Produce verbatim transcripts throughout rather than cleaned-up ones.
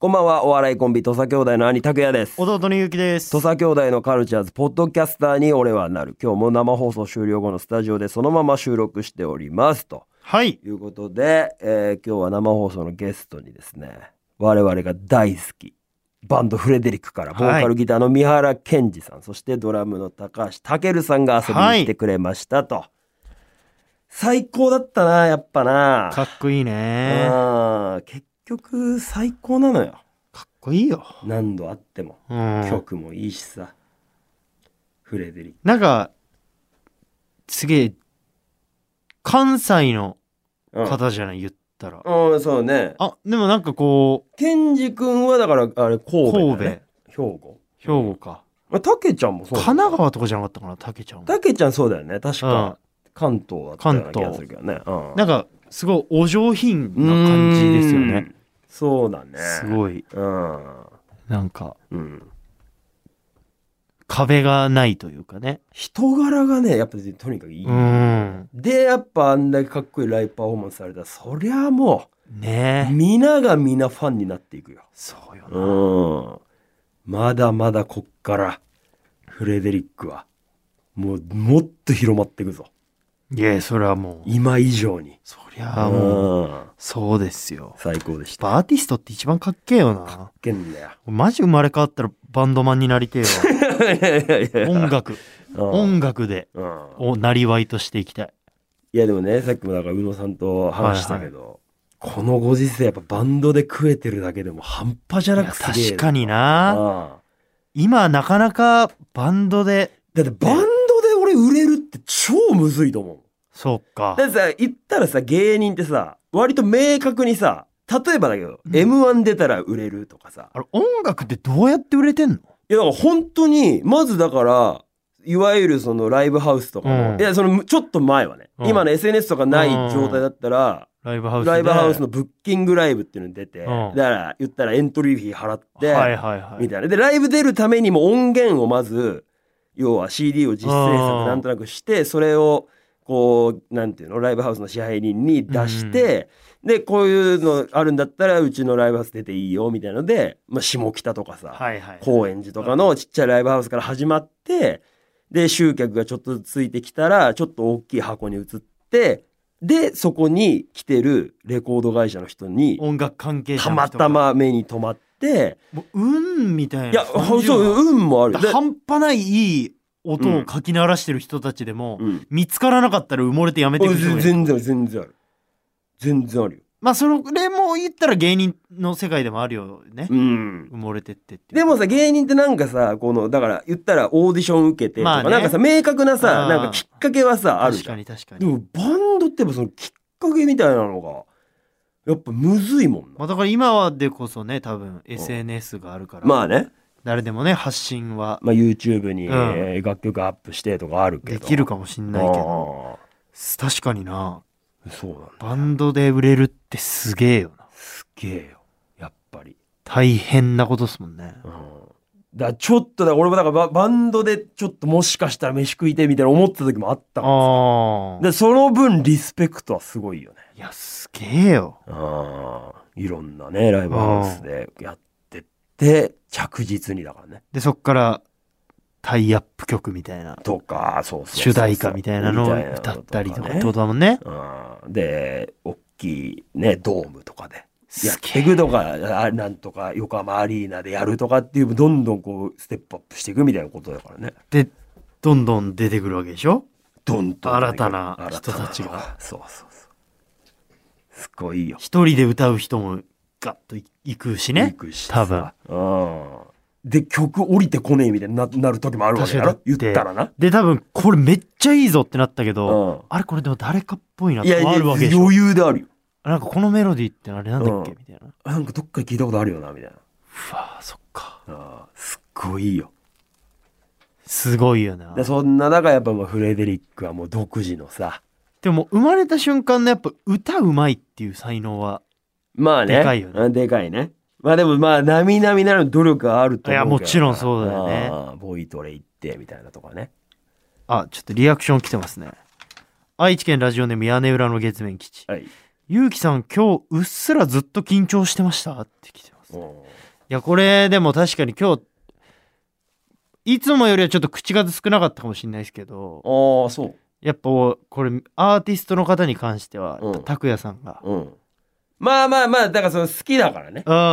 こんばんは。お笑いコンビ土佐兄弟の兄拓也です。 弟のゆうきです。 土佐兄弟のカルチャーズポッドキャスターに俺はなる。今日も生放送終了後のスタジオでそのまま収録しておりますと、 はい、 いうことで、えー、今日は生放送のゲストにですね、我々が大好きバンドフレデリックからボーカルギターの三原健二さん、はい、そしてドラムの高橋健さんが遊びに来てくれましたと、はい、最高だったな。やっぱな、 かっこいいね。 あ、結局最高なのよ。 かっこいいよ。 何度あっても、うん、曲もいいしさ。フレデリックなんかすげえ関西の方じゃない、うん、言ったら。 うん、そうね。 あ、でもなんかこう、 健二君はだからあれ神戸だね。神戸。兵庫。 兵庫か。 まあ、たけちゃんもそうだ。 神奈川とかじゃなかったかな、たけちゃんも。 たけちゃんそうだよね。確か、うん、関東だったような気がするけどね。 うん、なんかすごいお上品な感じですよね。 そうだね。 すごい。 うん。 なんか、 うん、 壁がないというかね。 人柄がね、やっぱとにかくいい。うん、で、やっぱあんだけかっこいいライブパフォーマンスされたら、そりゃもう、 ね、 皆が皆ファンになっていくよ。 そうよな。うん。まだまだこっからフレデリックはもうもっと広まっていくぞ。 いや、それはもう今以上に。 そりゃもう、うん、そうですよ。 最高でした。 アーティストって一番かっけえよな。 かっけえんだよ。 マジ生まれ変わったらバンドマンになりてえわ。音楽、うん、音楽で、うん、をなりわいとしていきたい。 いやでもね、さっきもだから宇野さんと話したけど、はいはい、このご時世やっぱバンドで食えてるだけでも半端じゃなくすげえ。 確かにな。今なかなかバンドで、 だってバンドで俺売れるって超むずいと思う。 そうか。 だってさ、言ったらさ、芸人ってさ、割と明確にさ、例えばだけど、うん、エムワン 出たら売れるとかさ。 あれ、音楽ってどうやって売れてんの？いや、だから本当に、まずだから、いわゆるそのライブハウスとかの、うん、いや、そのちょっと前はね、うん、今の エスエヌエス とかない状態だったら、 うん、ライブハウスライブハウスのブッキングライブっていうのに出て、うん、だから言ったらエントリーフィー払って、 はいはいはい、 みたいな。で、ライブ出るためにも音源をまず、要は シーディー を実製作なんとなくして、それを、こう、なんていうの、ライブハウスの支配人に出して、うん、で、こういうのあるんだったら、うちのライブハウス出ていいよ、みたいなので、まあ、下北とかさ、 はいはいはい、 高円寺とかのちっちゃいライブハウスから始まって、で、集客がちょっとずつついてきたら、ちょっと大きい箱に移って、で、そこに来てるレコード会社の人に、 音楽関係者たまたま目に留まって、 もう運みたいな。 いや、そう、運もある。 半端ないいい音をかき鳴らしてる人たちでも、うん、見つからなかったら埋もれてやめてくる人がいる。 全然全然ある。全然あるよ。 まあそれも言ったら芸人の世界でもあるよね。うん、埋もれてってってでもさ、芸人ってなんかさ、このだから言ったらオーディション受けてとか、まあね、なんかさ明確なさ、なんかきっかけはさあるじゃん。 確かに確かに。 でもバンドってやっぱそのきっかけみたいなのがやっぱむずいもんな。 まあ、だから今はでこそね、多分 エスエヌエス があるから。 まあね。 誰でもね、発信は、 まあ、YouTube に、うんえー、楽曲アップしてとかあるけどできるかもしんないけど、確かにな。 そうなんだ。 バンドで売れるってすげえよな。 すげえよ、やっぱり大変なことっすもんね。 うん、だからちょっとだ俺もだからバンドでちょっともしかしたら飯食いてみたいな思った時もあったからさ、でその分リスペクトはすごいよね。 いやすげえよ。 あいろんなねライブハウスでやってって着実にだからね。 でそっからタイアップ曲みたいなとか、そうそうそう主題歌みたいなのを歌ったりとかってことだもんね。 うん、で大きいねドームとかでやっていくとか、なんとか横浜アリーナでやるとかっていうどんどんこうステップアップしていくみたいなことだからね。 でどんどん出てくるわけでしょ。 どんどん新たな人たちが。 そうそうそう。すごいよ。 一人で歌う人もガッと行くしね。行くし多分。 うんで曲降りてこねえみたいに な, なる時もあるわけだろ言ったらな。 で多分これめっちゃいいぞってなったけど、うん、あれこれでも誰かっぽいなってあるわけでしょ。 余裕であるよ。 なんかこのメロディーってあれなんだっけ、うん、みたいな。 なんかどっかで聞いたことあるよなみたいな。 うわそっか。 あすっごいよ。 すごいよな。 でそんな中やっぱもうフレデリックはもう独自のさ。 でも生まれた瞬間のやっぱ歌うまいっていう才能はまあねでかいよね。 でかいね。まあでもまあ並々ならぬ努力はあると思うけど。いやもちろんそうだよね。 ボイトレ行ってみたいなとかね。 あちょっとリアクション来てますね。愛知県ラジオネーム屋根裏の月面基地。はい。ゆうきさん今日うっすらずっと緊張してましたって来てます。 いやこれでも確かに今日いつもよりはちょっと口数少なかったかもしれないですけど、 ああそう。 やっぱこれアーティストの方に関しては拓哉さんが、 うん、まあまあまあだからその好きだからね。うん。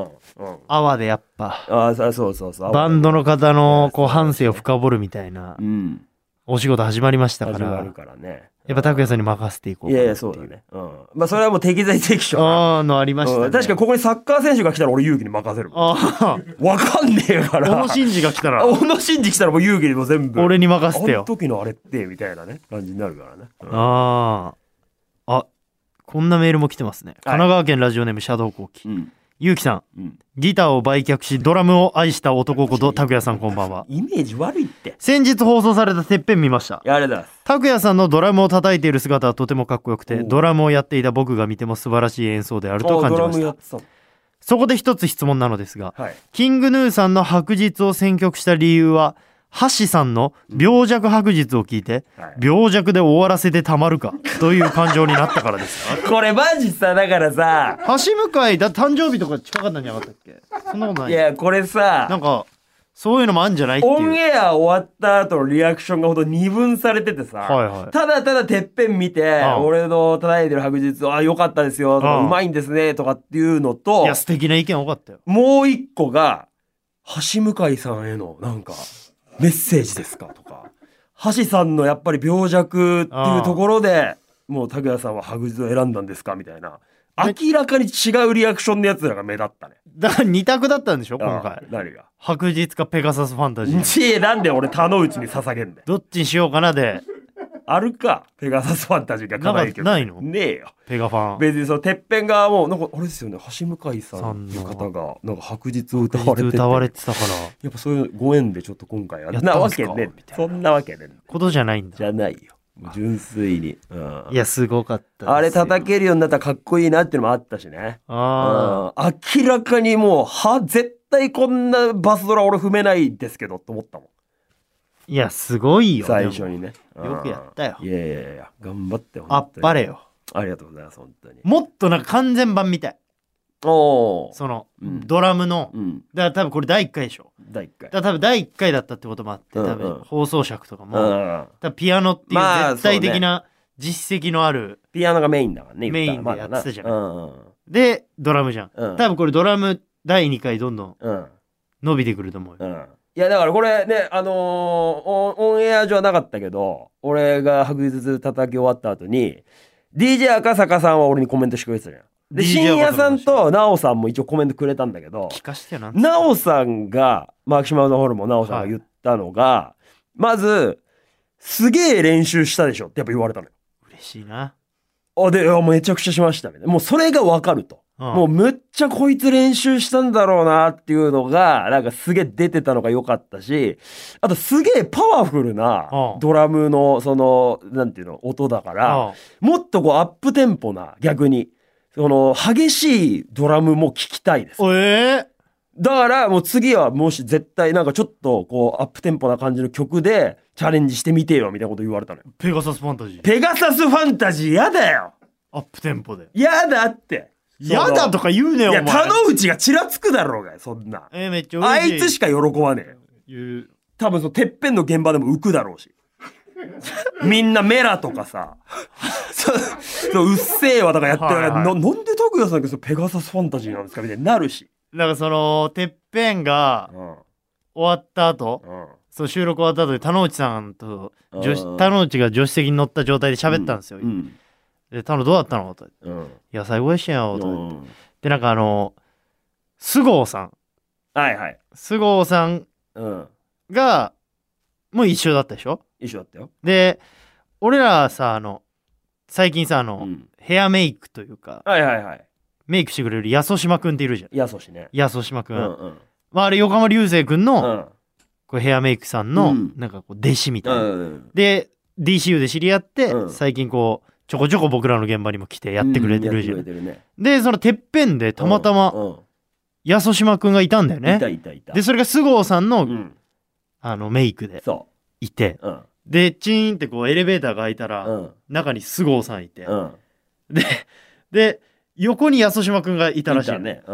アワでやっぱ。 ああそうそうそうそう。 バンドの方のこう半生を深掘るみたいなお仕事始まりましたから。始まるからね。やっぱ拓哉さんに任せていこうかな。いやいやそうだね。うん。まあそれはもう適材適所なのありましたね。確かにここにサッカー選手が来たら俺勇気に任せる。ああ。わかんねえから。小野伸二が来たら。小野伸二来たらもう勇気にも全部。俺に任せてよ。あの時のあれってみたいなね感じになるからね。ああ。あ。こんなメールも来てますね。神奈川県ラジオネームシャドウコウキ。ゆうきさん、うん、ギターを売却しドラムを愛した男こと拓哉さんこんばんは。イメージ悪いって。先日放送されたてっぺん見ました。ありがとうございます。拓哉さんのドラムを叩いている姿はとてもかっこよくて、ドラムをやっていた僕が見ても素晴らしい演奏であると感じました。そこで一つ質問なのですが、はい、キングヌーさんの白日を選曲した理由は橋さんの病弱白日を聞いて、はい、病弱で終わらせてたまるかという感情になったからですか。これマジさだからさ橋向井だ誕生日とか近かったんじゃなかったっけ。そんなことない。いやこれさなんかそういうのもあるんじゃないっていう。オンエア終わった後のリアクションがほんと二分されててさ、はいはい、ただただてっぺん見てああ俺の叩いてる白日あ良かったですよとかうまいんですねとかっていうのと、いや素敵な意見多かったよ。もう一個が橋向井さんへのなんかメッセージですかとか、橋さんのやっぱり病弱っていうところでもう拓哉さんは白日を選んだんですかみたいな明らかに違うリアクションのやつらが目立ったね。だから二択だったんでしょ今回。何が白日かペガサスファンタジー。ちえなんで俺田之内に捧げんだよ。どっちにしようかなであるかペガサスファンタジーがかないけどないのねえよペガファン。別にそのてっぺん側もなんかあれですよね橋向井さんの方がなんか白日を歌われてて歌われてたからやっぱそういうご縁でちょっと今回やったわけねそんなわけねことじゃないんだじゃないよ純粋に、うん、いやすごかったあれ叩けるようになったらかっこいいなっていうのもあったしね。あ、うん、明らかにもうは絶対こんなバスドラ俺踏めないですけどと思ったもん。いやすごいよ最初にね。よくやったよ。いやいやいや頑張ってあっぱれよ。ありがとうございます本当に。もっとなんか完全版みたい。おおその、うん、ドラムの、うん、だから多分これだいいっかいでしょ。だいいっかいだから多分だいいっかいだったってこともあって、うんうん、多分放送尺とかも、うん、多分ピアノっていう絶対的な実績のある、まあね、ピアノがメインだからねメインでやってたじゃない、うんうん、でドラムじゃん、うん、多分これドラムだいにかいどんどん伸びてくると思うよ、うん、いやだからこれねあのー、オン、オンエア上はなかったけど俺が白日叩き終わった後に ディージェー 赤坂さんは俺にコメントしてくれてたじゃん。で深夜さんとナオさんも一応コメントくれたんだけど、聞かしてよなんナオさんがマキシマムザホルモンナオさんが言ったのが、はい、まずすげえ練習したでしょってやっぱ言われたのよ。嬉しいな。あでめちゃくちゃしましたね。もうそれがわかると、うん、もうむっちゃこいつ練習したんだろうなっていうのがなんかすげえ出てたのが良かったし、あとすげえパワフルなドラムのそのなんていうの音だから、うん、もっとこうアップテンポな逆にその激しいドラムも聞きたいです。えー、だからもう次はもし絶対なんかちょっとこうアップテンポな感じの曲でチャレンジしてみてよみたいなこと言われたのよ。ペガサスファンタジー。ペガサスファンタジーやだよ。アップテンポで。やだって。やだとか言うねよお前。いや田之内がちらつくだろうがそんな。えー、めっちゃ嬉しい。あいつしか喜ばねえよ。多分そのてっぺんの現場でも浮くだろうし。みんなメラとかさそううっせえわとかやってる、はいはい、な, なんで拓哉さんがペガサスファンタジーなんですかみたいになるし、なんかそのてっぺんが終わった後、うん、そう収録終わった後で田之内さんと助手田之内が助手席に乗った状態で喋ったんですよ、うんうん、で田之どうだったのと、うん、いや最後でしたよと、うん、でなんかあの菅生さんはいはい菅生さんが、うん、もう一緒だったでしょ。一緒だったよ。で俺らさあの最近さあの、うん、ヘアメイクというか、はいはいはい、メイクしてくれるやそしまくんっているじゃん。やそしね。やそしまくん、うんうん、まああれ横浜流星くんの、うん、これヘアメイクさんの、うん、なんかこう弟子みたいな、うんうん、で ディーシーユー で知り合って、うん、最近こうちょこちょこ僕らの現場にも来てやってくれてるじゃん、うん、ね、でそのてっぺんでたまたま、うんうん、やそしまくんがいたんだよね。いたいたいた。でそれが菅生さんの、うん、あのメイクでいて、うん、でチーンってこうエレベーターが開いたら、うん、中に菅生さんいて、うん、でで横にやそしまくんがいたらしいね、うん、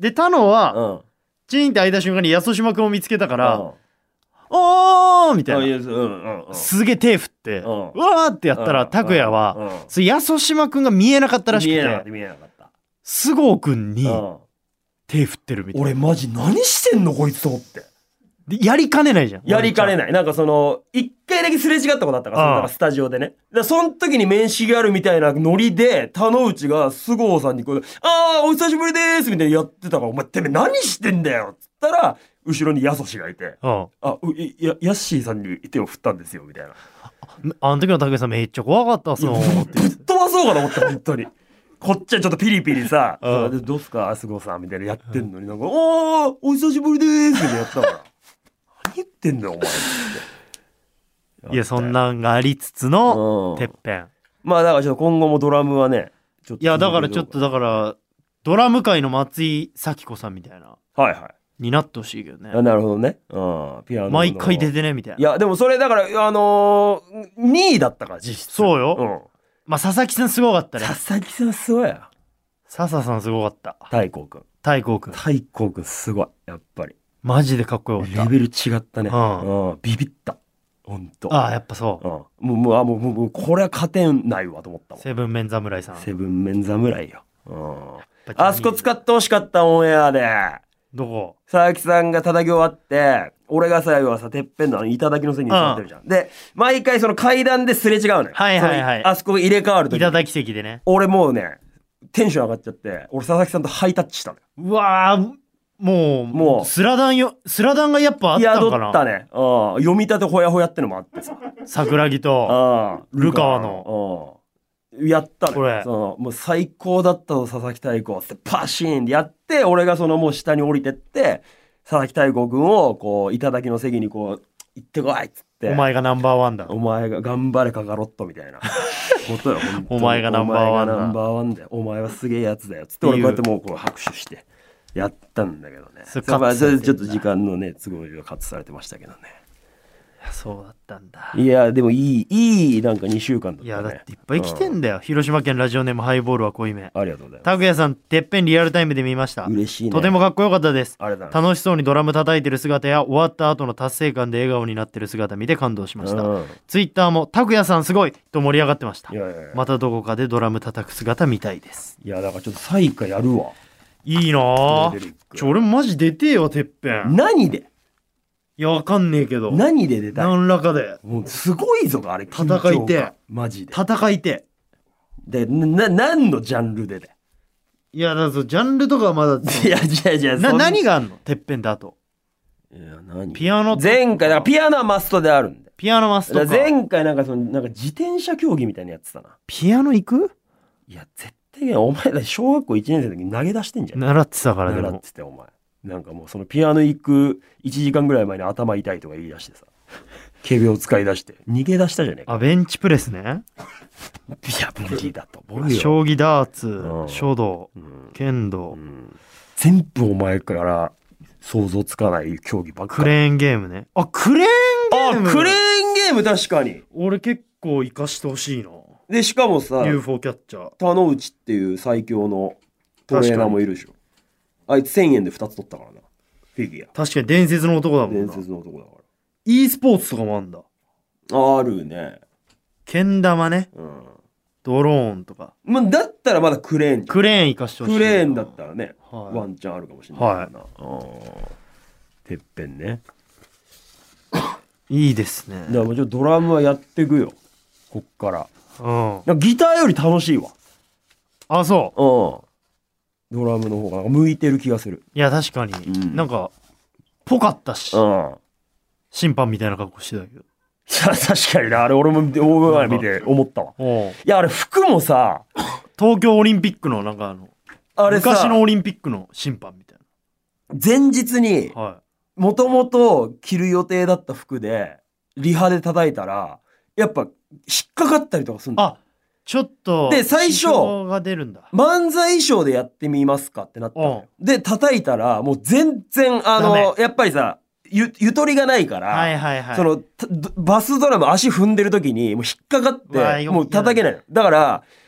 で他のは、うん、チーンって開いた瞬間に安島くんを見つけたから、うん、おーみたいな、うんうんうん、すげえ手振って、うん、うわーってやったら拓哉は、うんうん、それ安島くんが見えなかったらしくて、見えなかった見えなかった菅生くんに手振ってるみたいな、 俺マジ何してんのこいつと思って。 でやりかねないじゃん。 やりかねない。なんかその一回だけすれ違ったことあったから、そのスタジオでね。でその時に面識があるみたいなノリで田之内が菅生さんにこう「あーお久しぶりです」みたいなやってたから「お前てめえ何してんだよ」っつったら後ろにやそしがいて「ああいやヤッシーさんに手を振ったんですよ」みたいな。 あの時の武井さんめっちゃ怖かったっすよ。ぶっ飛ばそうかと思った本当に。こっちはちょっとピリピリさ「どうすか菅生さん」みたいなやってんのになんか「おーお久しぶりです」ってやったから何言ってんだよお前って。 いやそんなんがありつつのてっぺん。 まあだからちょっと今後もドラムはねちょっといやだからちょっとだからドラム界の松井咲子さんみたいなはいはいになってほしいけどね。 あなるほどね、うん、 ピアノ毎回出てねみたいな。 いやでもそれだからあのー、にいだったから実質そうよ、うん、まあ佐々木さんすごかったね。 佐々木さんすごいや。 笹さんすごかった。 太閤くん太閤くん太閤くんすごいやっぱりマジでかっこよかった。 レベル違ったね、うんうん、ビビったほんと。 ああやっぱそう、 うん、もうもうあもうもうこれは勝てないわと思ったもん。 セブンメン侍さんセブンメン侍よ、うん、あそこ使ってほしかったオンエアで。 どこ佐々木さんが叩き終わって俺がさ要はさてっぺんのあの頂きの席に座ってるじゃん、うん、で毎回その階段ですれ違うのよ。 はいはいはい。 あそこ入れ替わると頂き席でね俺もうねテンション上がっちゃって俺佐々木さんとハイタッチしたのよ。 うわーもうもうスラダンよスラダンがやっぱあったのかな。 宿ったね。あ読み立てほやほやってのもあってさ桜木とルカワのやったね。 これそのもう最高だったの佐々木大光ってパシーンでやって俺がそのもう下に降りてって佐々木大光君をこう頂きの席にこう行ってこいっつってお前がナンバーワンだお前が頑張れカカロットみたいなことよお前がナンバーワンだお前がナンバーワンだよお前はすげえやつだよつって俺こうやってもうこう拍手してやったんだけどね。それそれちょっと時間のね都合上カットされてましたけどね。 そうだったんだ。 いやでもいいいいなんかにしゅうかんだったね。 いやだっていっぱい来てんだよ、うん、広島県ラジオネームハイボールは濃いめ。 ありがとうございます。 拓哉さんてっぺんリアルタイムで見ました。 嬉しいね。 とてもかっこよかったです。 ありがとうございます。 楽しそうにドラム叩いてる姿や終わった後の達成感で笑顔になってる姿見て感動しました、うん、ツイッターも拓哉さんすごいと盛り上がってました。いやいやいやまたどこかでドラム叩く姿見たいです。 いやだからちょっとサイカやるわ。 いいなぁ。ちょ俺もマジ出てえよてっぺん。 何でいやわかんねえけど何で出たい。 何らかでもうすごいぞあれ戦いてマジで戦いてでな何のジャンルででいやだからジャンルとかはまだいやじゃあじゃあな何があんのてっぺんだと。 いや何ピアノ前回だからピアノはマストであるんでピアノマストか前回なんかそのなんか自転車競技みたいなやつだな。 ピアノ行くいや絶対お前ら小学校いちねん生の時に投げ出してんじゃん。 習ってたからでも習っててお前なんかもうそのピアノ行くいちじかんぐらい前に頭痛いとか言い出してさ仮病使い出して逃げ出したじゃねえか。 あベンチプレスね。 いや無理だと思うよ。 将棋ダーツ、うん、書道、うん、剣道、うん、 全部お前から想像つかない競技ばっかり。 クレーンゲームね。あクレーンゲームあクレーンゲーム確かに俺結構活かしてほしいな。 でしかもさユーフォー キャッチャー田之内っていう最強のトレーナーもいるでしょ。あいつせんえんでふたつ取ったからなフィギュア。 確かに伝説の男だもんな。 伝説の男だから。 e スポーツとかもあんだ。 あるね。 けん玉ね、うん、ドローンとか、 まあ、だったらまだクレーンクレーン生かしてほしい。 クレーンだったらね、はい、ワンチャンあるかもしれないからな、はい、てっぺんねいいですね。 だからもうちょっとドラムはやっていくよこっから、うん、ギターより楽しいわ。 あそう、 うんドラムの方が向いてる気がする。 いや確かに、うん、なんかぽかったし、うん、審判みたいな格好してたけど。 いや確かにねあれ俺も大見て思ったわ。いやあれ服もさ東京オリンピックのなんかあのあれ昔のオリンピックの審判みたいな前日にもともと着る予定だった服でリハで叩いたらやっぱ引っかかったりとかするんだ。 あちょっとで最初が出るんだ。 漫才衣装でやってみますかってなったのよ。で叩いたらもう全然あのやっぱりさ ゆ, ゆとりがないから、はいはいはい、そのバスドラム足踏んでる時にもう引っかかってもう叩けないの。だから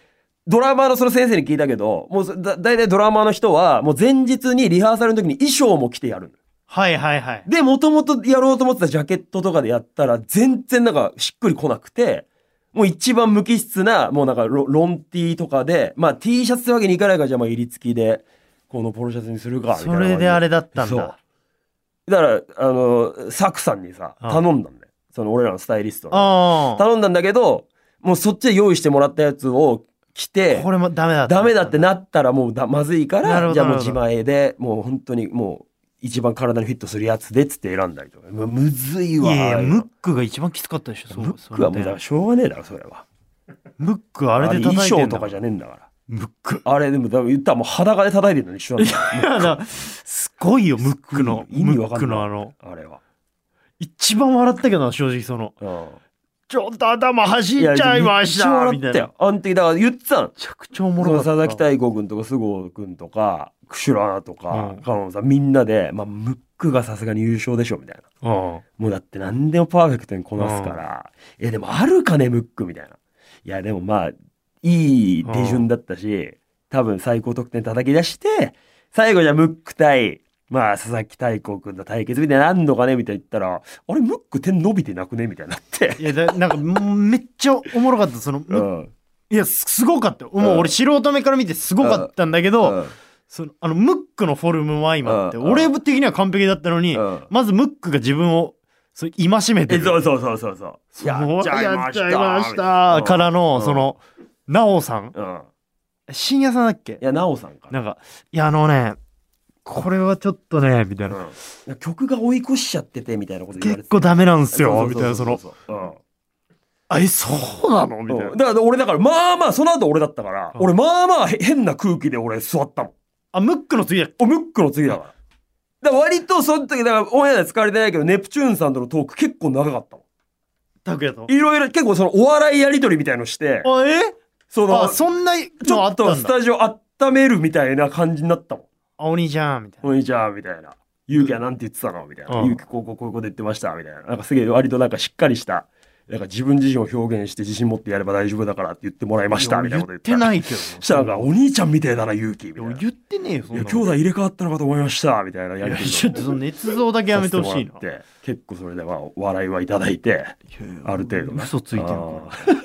ドラマーのその先生に聞いたけど、もうだ、だいたいドラマーの人は、もう前日にリハーサルの時に衣装も着てやる。 はいはいはい。 で、もともとやろうと思ってたジャケットとかでやったら、全然なんかしっくりこなくて、もう一番無機質な、もうなんかロ、ロン T とかで、まあ T シャツってわけにいかないから、じゃあまあ襟付きで、このポロシャツにするか、みたいな。 それであれだったんだ。そう。 だから、あの、サクさんにさ、頼んだんだよ。その俺らのスタイリストに。頼んだんだけど、もうそっちで用意してもらったやつを着て、 これもダメだった。 ダメだってなったらもうだまずいから、じゃあもう自前で、もう本当にもう、一番体にフィットするやつでっつって選んだりとか。むむずいわ。 いやいや、ムックが一番きつかったでしょ。 ムックはもうだからしょうがねえだろ、それは。 ムックあれで叩いてんだ。 衣装とかじゃねえんだから。 ムック。 あれでも言ったらもう裸で叩いてるのに一緒なんだよ。 すごいよ、ムックの。 意味わかんない。 ムックのあの。 あれは。 一番笑ったけどな、正直その。うん、ちょっと頭走っちゃいました。みたいな。 あん時だから言ってたの。めちゃくちゃおもろかった。 佐々木大光君とか菅生君とか、クシュラとか、カノンさんみんなで、まあ、ムックがさすがに優勝でしょ、みたいな。うん、もうだって何でもパーフェクトにこなすから、いやでもあるかね、ムックみたいな。いやでもまあ、いい手順だったし、多分最高得点叩き出して、最後じゃムック対、まあ、佐々木大光君の対決みたいななんのかねみたいな言ったら、あれ、ムック点伸びてなくねみたいになって。 いや、だなんか、めっちゃおもろかった。その、うん、いや、すごかったよ。もう俺、素人目から見てすごかったんだけど、うん、そのあの、ムックのフォルムも相まって、うん、俺的には完璧だったのに、うん、まずムックが自分を、そう戒めてる。 そうそうそうそうそう。 やっちゃいました。やっちゃいましたからの、その、なおさん。深夜さんだっけ？ いや、なおさんか。 なんか、いや、あのね、これはちょっとね、みたいな。 うん、曲が追い越しちゃってて、みたいなこと言われて。 結構ダメなんすよ、みたいな、その。うん、あ、え、そうなのみたいな、 うん。だから俺、だから、まあまあ、その後俺だったから、うん、俺、まあまあ、変な空気で俺座ったもん。 あ、ムックの次だっけ？ ムックの次だから。だから割と、その時、だから、オンエアで使われてないけど、ネプチューンさんとのトーク結構長かったもん。 拓也といろいろ、結構その、お笑いやりとりみたいのして、 あ、えその、 あ、そんな、 ちょっとスタジオ温めるみたいな感じになったもん。 あ、お兄ちゃんみたいな。 お兄ちゃんみたいな。ゆうきはなんて言ってたのみたいな。ゆうきこうこうこういうこと言ってましたみたいな。なんかすげえ割となんかしっかりした、なんか自分自身を表現して自信持ってやれば大丈夫だからって言ってもらいましたみたいなこと言って。 言ってないけど。 したらなんかお兄ちゃんみたいだな、ゆうきみたいな。 言ってねえよ、そんな。 いや、兄弟入れ替わったのかと思いましたみたいなやりとり。 ちょっとその捏造だけやめてほしいな。 結構それでまあ笑いはいただいて、ある程度、 ね。嘘ついてるから。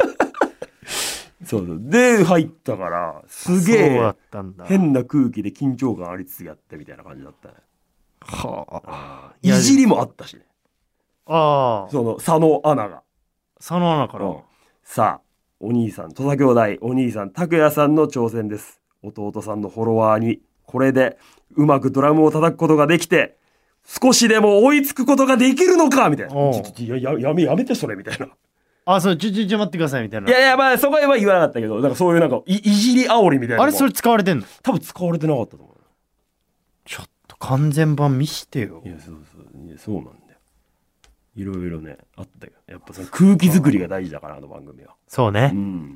そうそう。で、入ったから、すげえ、変な空気で緊張感ありつつやってみたいな感じだったね。はあ。いじりもあったしね。 ああ。 その、佐野アナが。 佐野アナから。うん、 さあ、お兄さん、土佐兄弟、お兄さん、拓也さんの挑戦です。弟さんのフォロワーに、これで、うまくドラムを叩くことができて、少しでも追いつくことができるのかみたいな。ちょっと、や、やめ、やめて、それ、みたいな。 あ、そう、ちょ、ちょ、ちょ、待ってください、みたいな。 いやいや、まあ、そこは言わなかったけど、なんかそういうなんか、い、いじり煽りみたいな。 あれ、それ使われてんの？ 多分使われてなかったと思う。 ちょっと完全版見してよ。 いや、そうそう。いや、そうなんだよ。いろいろね、あったよ。やっぱその空気作りが大事だから、あの番組は。 そうね。うん。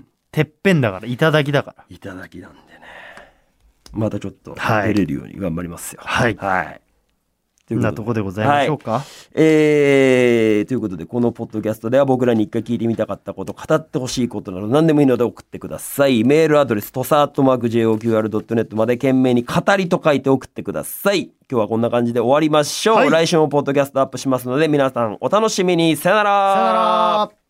てっぺんだから、いただきだから。 いただきなんでね。またちょっと、出れるように頑張りますよ。 はい。 はい。 こんなとこでございましょうか、はい、 えー、ということでこのポッドキャストでは僕らに一回聞いてみたかったこと、語ってほしいことなど何でもいいので送ってください。メールアドレスとさアットマーク ジェイオーキューアールドットネット まで懸命に語りと書いて送ってください。今日はこんな感じで終わりましょう、はい、来週もポッドキャストアップしますので皆さんお楽しみに。さよなら。 さよなら。